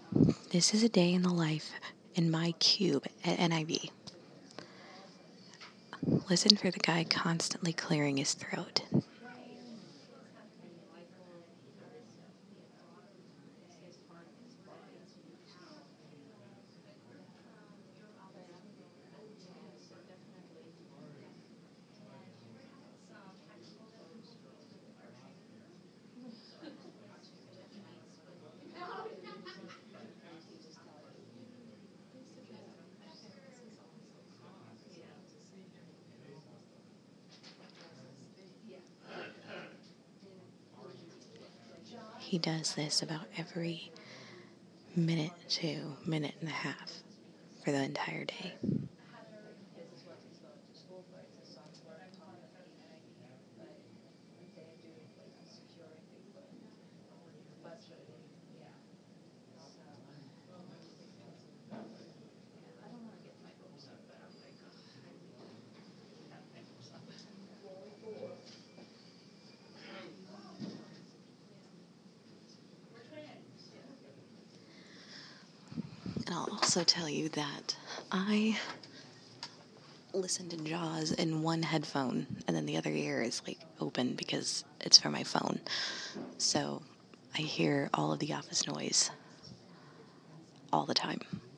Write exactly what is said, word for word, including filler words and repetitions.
This is a day in the life in my cube at N I V. Listen for the guy constantly clearing his throat. He does this about every minute to minute and a half for the entire day. And I'll also tell you that I listen to Jaws in one headphone, and then the other ear is like open because it's for my phone. So I hear all of the office noise all the time.